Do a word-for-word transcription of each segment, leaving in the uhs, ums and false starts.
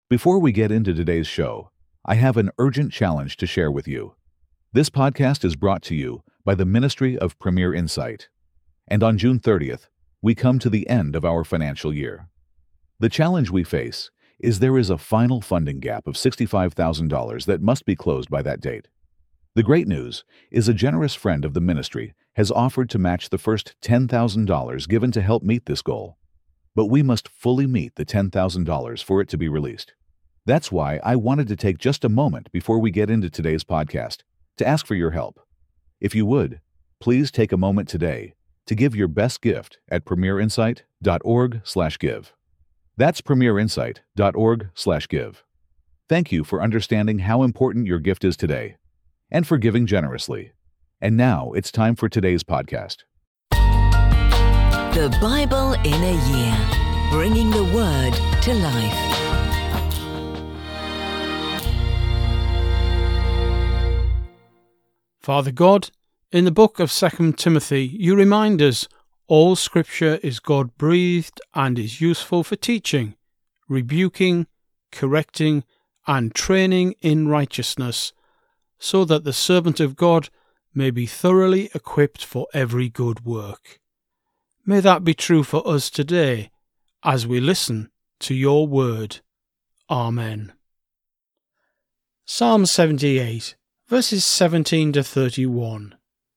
Before we get into today's show, I have an urgent challenge to share with you. This podcast is brought to you by the Ministry of Premier Insight. And on June thirtieth, we come to the end of our financial year. The challenge we face is there is a final funding gap of sixty-five thousand dollars that must be closed by that date. The great news is a generous friend of the ministry has offered to match the first ten thousand dollars given to help meet this goal. But we must fully meet the ten thousand dollars for it to be released. That's why I wanted to take just a moment before we get into today's podcast to ask for your help. If you would, please take a moment today to give your best gift at premierinsight dot org slash give. That's premierinsight dot org slash give. Thank you for understanding how important your gift is today and for giving generously. And now it's time for today's podcast. The Bible in a Year, bringing the Word to life. Father God, in the book of Second Timothy, you remind us all Scripture is God-breathed and is useful for teaching, rebuking, correcting, and training in righteousness, so that the servant of God may be thoroughly equipped for every good work. May that be true for us today as we listen to your word. Amen. Psalm seventy-eight, verses seventeen to thirty-one.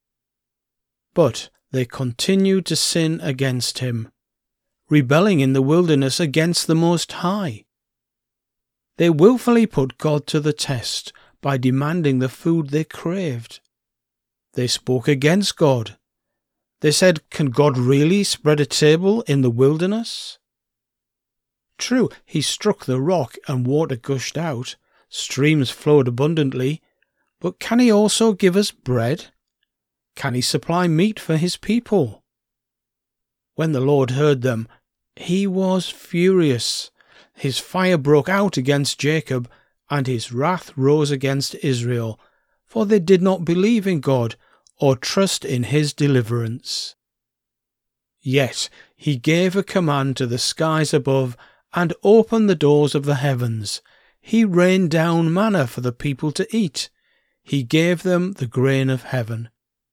But they continued to sin against him, rebelling in the wilderness against the Most High. They willfully put God to the test by demanding the food they craved. They spoke against God. They said, "Can God really spread a table in the wilderness?" True, he struck the rock and water gushed out, streams flowed abundantly, but can he also give us bread? Can he supply meat for his people? When the Lord heard them, he was furious. His fire broke out against Jacob, and his wrath rose against Israel, for they did not believe in God or trust in his deliverance. Yet he gave a command to the skies above and opened the doors of the heavens. He rained down manna for the people to eat. He gave them the grain of heaven.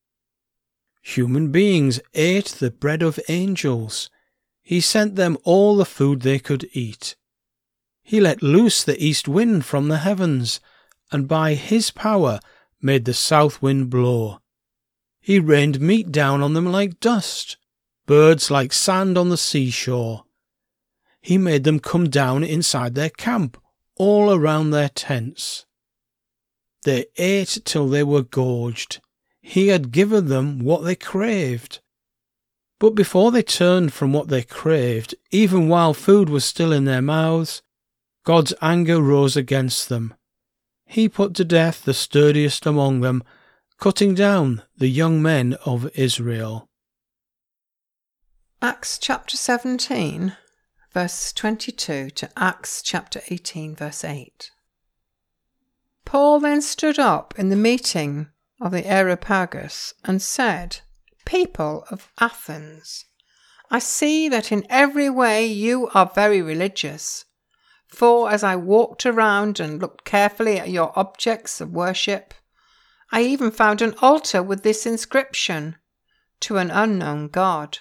Human beings ate the bread of angels. He sent them all the food they could eat. He let loose the east wind from the heavens, and by his power made the south wind blow. He rained meat down on them like dust, birds like sand on the seashore. He made them come down inside their camp, all around their tents. They ate till they were gorged. He had given them what they craved. But before they turned from what they craved, even while food was still in their mouths, God's anger rose against them. He put to death the sturdiest among them, cutting down the young men of Israel. Acts chapter seventeen, verse twenty-two to Acts chapter eighteen, verse eight. Paul then stood up in the meeting of the Areopagus and said, "People of Athens, I see that in every way you are very religious. For as I walked around and looked carefully at your objects of worship, I even found an altar with this inscription, 'To an unknown God.'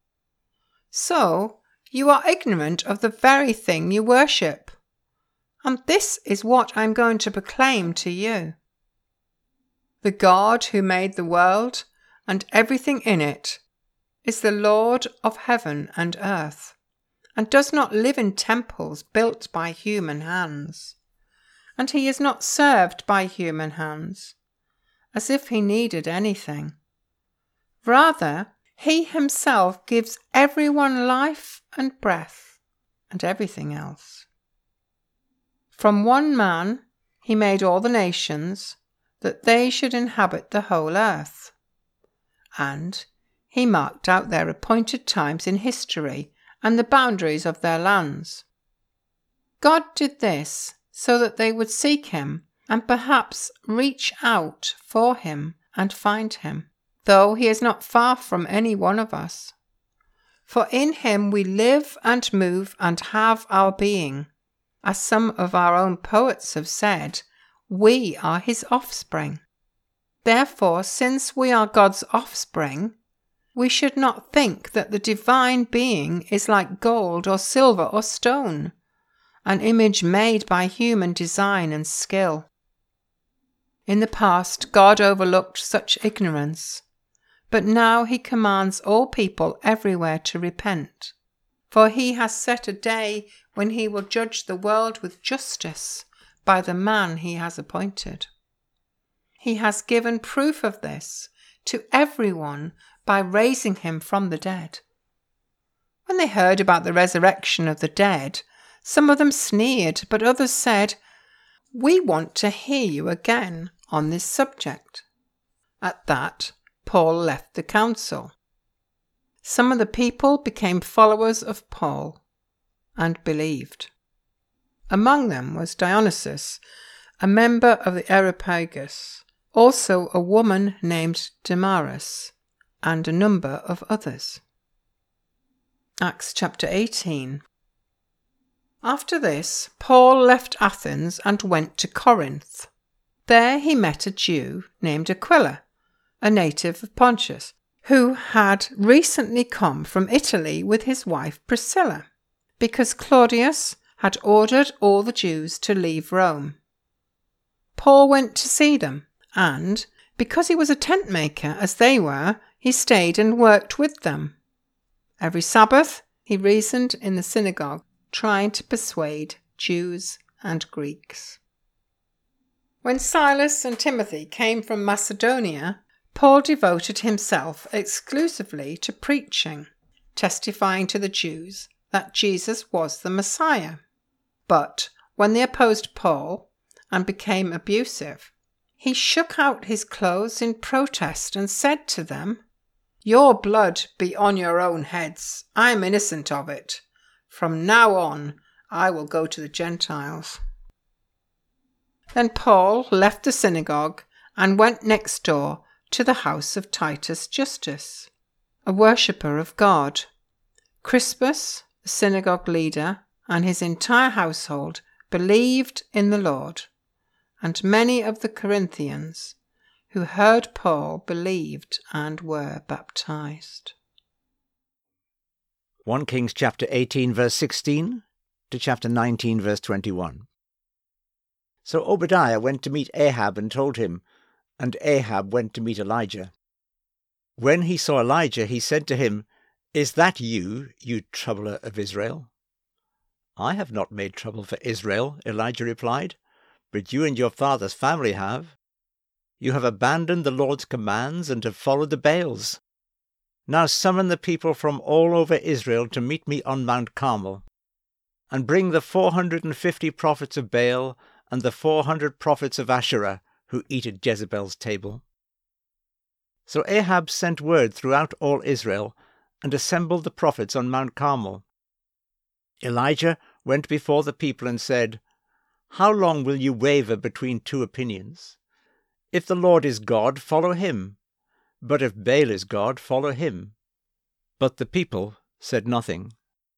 So you are ignorant of the very thing you worship. And this is what I am going to proclaim to you. The God who made the world and everything in it is the Lord of heaven and earth, and does not live in temples built by human hands. And he is not served by human hands, as if he needed anything. Rather, he himself gives everyone life and breath and everything else. From one man he made all the nations, that they should inhabit the whole earth. And he marked out their appointed times in history and the boundaries of their lands. God did this so that they would seek him and perhaps reach out for him and find him, though he is not far from any one of us. For in him we live and move and have our being, As some of our own poets have said, we are his offspring. Therefore, since we are God's offspring, we should not think that the divine being is like gold or silver or stone, an image made by human design and skill. In the past, God overlooked such ignorance, but now he commands all people everywhere to repent, for he has set a day when he will judge the world with justice by the man he has appointed. He has given proof of this to everyone by raising him from the dead. When they heard about the resurrection of the dead, some of them sneered, but others said, "We want to hear you again on this subject." At that, Paul left the council. Some of the people became followers of Paul and believed. Among them was Dionysius, a member of the Areopagus, also a woman named Damaris, and a number of others. Acts chapter eighteen. After this, Paul left Athens and went to Corinth. There he met a Jew named Aquila, a native of Pontus, who had recently come from Italy with his wife Priscilla, because Claudius had ordered all the Jews to leave Rome. Paul went to see them, and, because he was a tent maker as they were, he stayed and worked with them. Every Sabbath he reasoned in the synagogue, trying to persuade Jews and Greeks. When Silas and Timothy came from Macedonia, Paul devoted himself exclusively to preaching, testifying to the Jews that Jesus was the Messiah. But when they opposed Paul and became abusive, he shook out his clothes in protest and said to them, "Your blood be on your own heads. I am innocent of it. From now on, I will go to the Gentiles." Then Paul left the synagogue and went next door to the house of Titus Justus, a worshipper of God. Crispus, the synagogue leader, and his entire household believed in the Lord, and many of the Corinthians who heard Paul believed and were baptized. First Kings chapter eighteen verse sixteen to chapter nineteen verse twenty-one. So Obadiah went to meet Ahab and told him, and Ahab went to meet Elijah. When he saw Elijah, he said to him, "Is that you, you troubler of Israel?" "I have not made trouble for Israel," Elijah replied, "but you and your father's family have. You have abandoned the Lord's commands and have followed the Baals. Now summon the people from all over Israel to meet me on Mount Carmel, and bring the four hundred and fifty prophets of Baal and the four hundred prophets of Asherah who eat at Jezebel's table." So Ahab sent word throughout all Israel and assembled the prophets on Mount Carmel. Elijah went before the people and said, "How long will you waver between two opinions? If the Lord is God, follow him. But if Baal is God, follow him." But the people said nothing.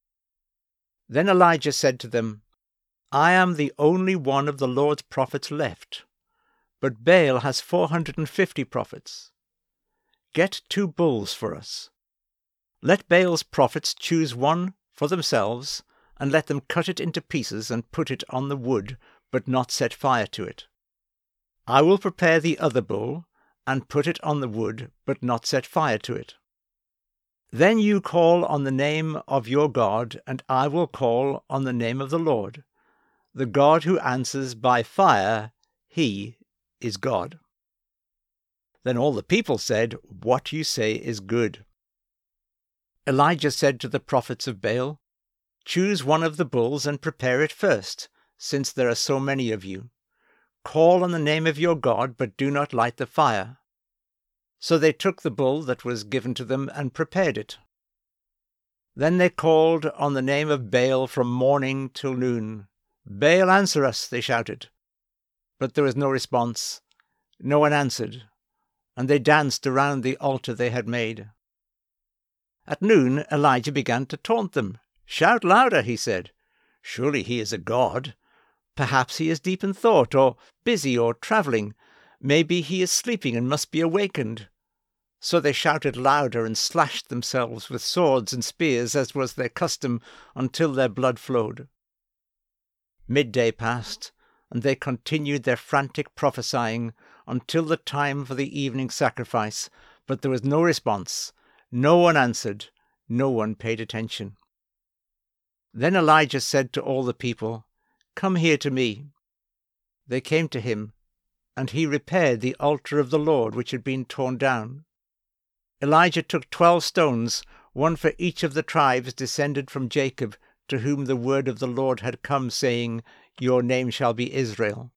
Then Elijah said to them, "I am the only one of the Lord's prophets left, but Baal has four hundred and fifty prophets. Get two bulls for us. Let Baal's prophets choose one for themselves, and let them cut it into pieces and put it on the wood, but not set fire to it. I will prepare the other bull, and put it on the wood, but not set fire to it. Then you call on the name of your God, and I will call on the name of the Lord. The God who answers by fire, he is God." Then all the people said, "What you say is good." Elijah said to the prophets of Baal, "Choose one of the bulls and prepare it first, since there are so many of you. Call on the name of your God, but do not light the fire." So they took the bull that was given to them and prepared it. Then they called on the name of Baal from morning till noon. "Baal, answer us," they shouted. But there was no response. No one answered, and they danced around the altar they had made. At noon Elijah began to taunt them. "Shout louder," he said. "Surely he is a god. Perhaps he is deep in thought, or busy, or travelling. Maybe he is sleeping and must be awakened." So they shouted louder and slashed themselves with swords and spears, as was their custom, until their blood flowed. Midday passed, and they continued their frantic prophesying until the time for the evening sacrifice, but there was no response. No one answered. No one paid attention. Then Elijah said to all the people, "Come here to me." They came to him, and he repaired the altar of the Lord which had been torn down. Elijah took twelve stones, one for each of the tribes descended from Jacob, to whom the word of the Lord had come, saying, "Your name shall be Israel."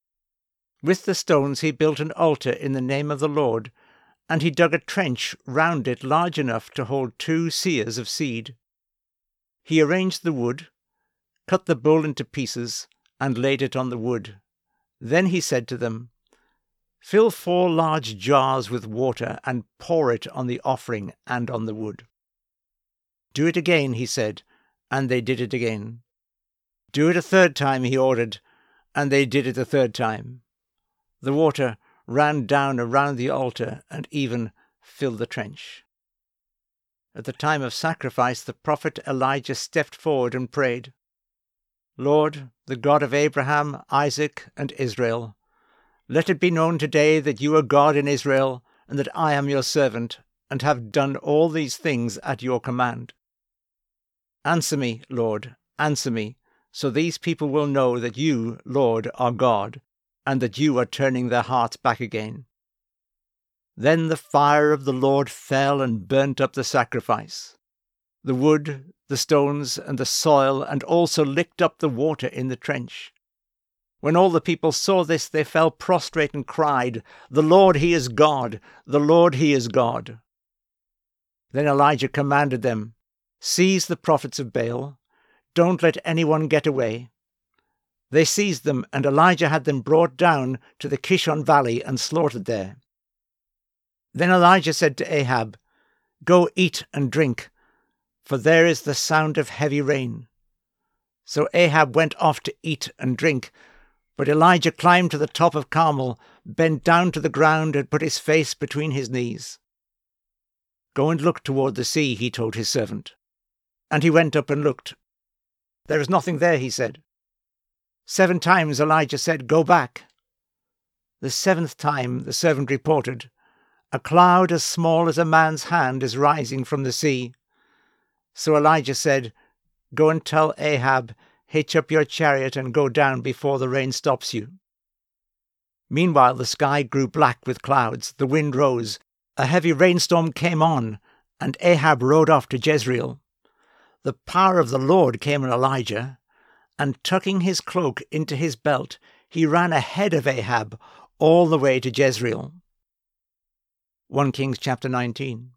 With the stones he built an altar in the name of the Lord, and he dug a trench round it large enough to hold two seahs of seed. He arranged the wood, cut the bull into pieces, and laid it on the wood. Then he said to them, "Fill four large jars with water and pour it on the offering and on the wood." "Do it again," he said, and they did it again. "Do it a third time," he ordered, and they did it a third time. The water ran down around the altar and even filled the trench. At the time of sacrifice, the prophet Elijah stepped forward and prayed, "Lord, the God of Abraham, Isaac, and Israel, let it be known today that you are God in Israel, and that I am your servant, and have done all these things at your command. Answer me, Lord, answer me, so these people will know that you, Lord, are God, and that you are turning their hearts back again." Then the fire of the Lord fell and burnt up the sacrifice, the wood, the stones, and the soil, and also licked up the water in the trench. When all the people saw this, they fell prostrate and cried, "The Lord, he is God! The Lord, he is God!" Then Elijah commanded them, "Seize the prophets of Baal. Don't let anyone get away." They seized them, and Elijah had them brought down to the Kishon Valley and slaughtered there. Then Elijah said to Ahab, "Go eat and drink, for there is the sound of heavy rain." So Ahab went off to eat and drink, but Elijah climbed to the top of Carmel, bent down to the ground, and put his face between his knees. "Go and look toward the sea," he told his servant. And he went up and looked. "There is nothing there," he said. Seven times Elijah said, "Go back." The seventh time the servant reported, "A cloud as small as a man's hand is rising from the sea." So Elijah said, "Go and tell Ahab, hitch up your chariot and go down before the rain stops you." Meanwhile the sky grew black with clouds, the wind rose, a heavy rainstorm came on, and Ahab rode off to Jezreel. The power of the Lord came on Elijah, and tucking his cloak into his belt, he ran ahead of Ahab all the way to Jezreel. First Kings chapter nineteen.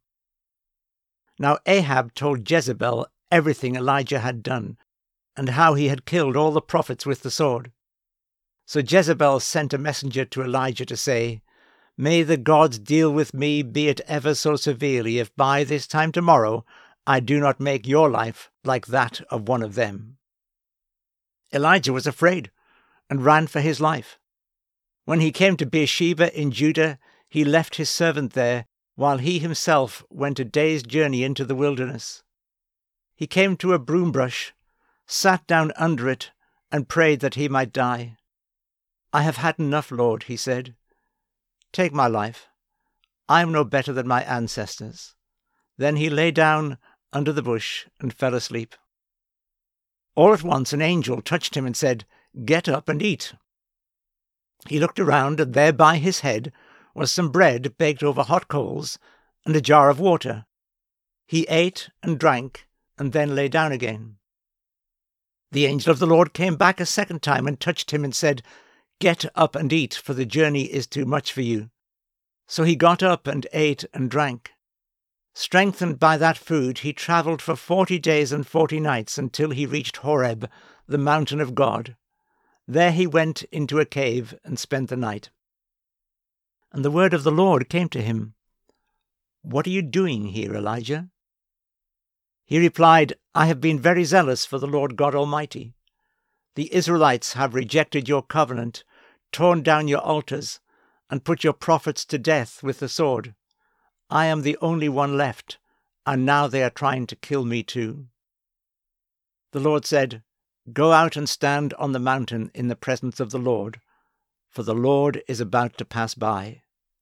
Now Ahab told Jezebel everything Elijah had done, and how he had killed all the prophets with the sword. So Jezebel sent a messenger to Elijah to say, "May the gods deal with me, be it ever so severely, if by this time tomorrow I do not make your life like that of one of them." Elijah was afraid and ran for his life. When he came to Beersheba in Judah, he left his servant there, while he himself went a day's journey into the wilderness. He came to a broom brush, sat down under it, and prayed that he might die. "I have had enough, Lord," he said. "Take my life. I am no better than my ancestors." Then he lay down under the bush and fell asleep. All at once an angel touched him and said, "Get up and eat." He looked around, and there by his head was some bread baked over hot coals and a jar of water. He ate and drank, and then lay down again. The angel of the Lord came back a second time and touched him and said, "Get up and eat, for the journey is too much for you." So he got up and ate and drank. Strengthened by that food, he travelled for forty days and forty nights until he reached Horeb, the mountain of God. There he went into a cave and spent the night. And the word of the Lord came to him, "What are you doing here, Elijah?" He replied, "I have been very zealous for the Lord God Almighty. The Israelites have rejected your covenant, torn down your altars, and put your prophets to death with the sword. I am the only one left, and now they are trying to kill me too." The Lord said, "Go out and stand on the mountain in the presence of the Lord, for the Lord is about to pass by."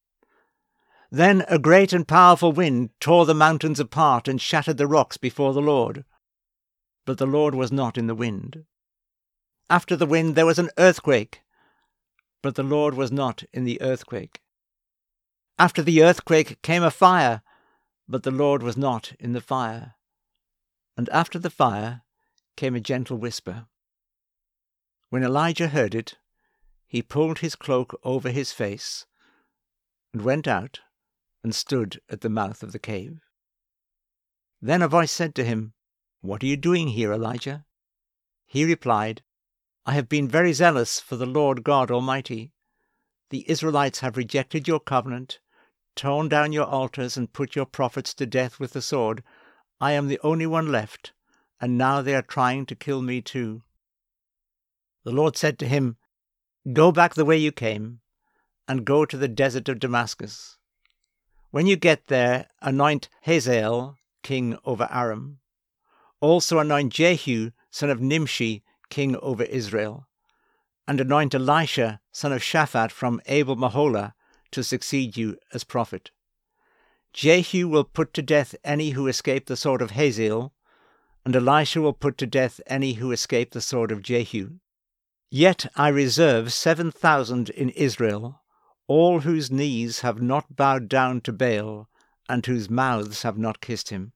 Then a great and powerful wind tore the mountains apart and shattered the rocks before the Lord. But the Lord was not in the wind. After the wind there was an earthquake, but the Lord was not in the earthquake. After the earthquake came a fire, but the Lord was not in the fire. And after the fire came a gentle whisper. When Elijah heard it, he pulled his cloak over his face and went out and stood at the mouth of the cave. Then a voice said to him, "What are you doing here, Elijah?" He replied, "I have been very zealous for the Lord God Almighty. The Israelites have rejected your covenant, torn down your altars, and put your prophets to death with the sword. I am the only one left, and now they are trying to kill me too." The Lord said to him, "Go back the way you came, and go to the desert of Damascus. When you get there, anoint Hazael king over Aram. Also anoint Jehu son of Nimshi king over Israel, and anoint Elisha son of Shaphat from Abel-Meholah to succeed you as prophet. Jehu will put to death any who escape the sword of Hazael, and Elisha will put to death any who escape the sword of Jehu. Yet I reserve seven thousand in Israel, all whose knees have not bowed down to Baal, and whose mouths have not kissed him."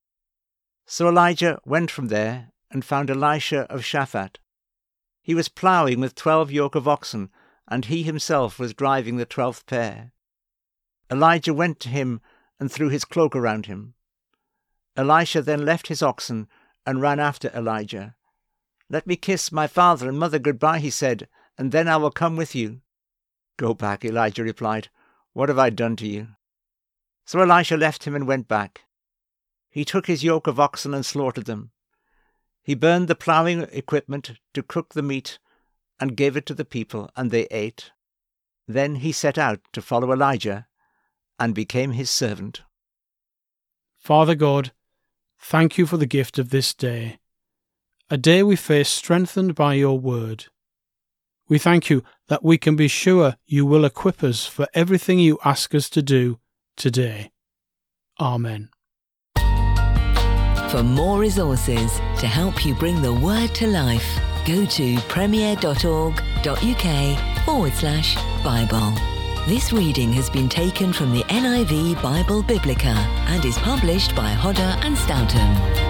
So Elijah went from there and found Elisha of Shaphat. He was ploughing with twelve yoke of oxen, and he himself was driving the twelfth pair. Elijah went to him and threw his cloak around him. Elisha then left his oxen and ran after Elijah. "Let me kiss my father and mother goodbye," he said, "and then I will come with you." "Go back," Elijah replied. "What have I done to you?" So Elisha left him and went back. He took his yoke of oxen and slaughtered them. He burned the ploughing equipment to cook the meat and gave it to the people, and they ate. Then he set out to follow Elijah and became his servant. Father God, thank you for the gift of this day, a day we face strengthened by your word. We thank you that we can be sure you will equip us for everything you ask us to do today. Amen. For more resources to help you bring the word to life, go to premier.org.uk forward slash Bible. This reading has been taken from the N I V Bible Biblica and is published by Hodder and Stoughton.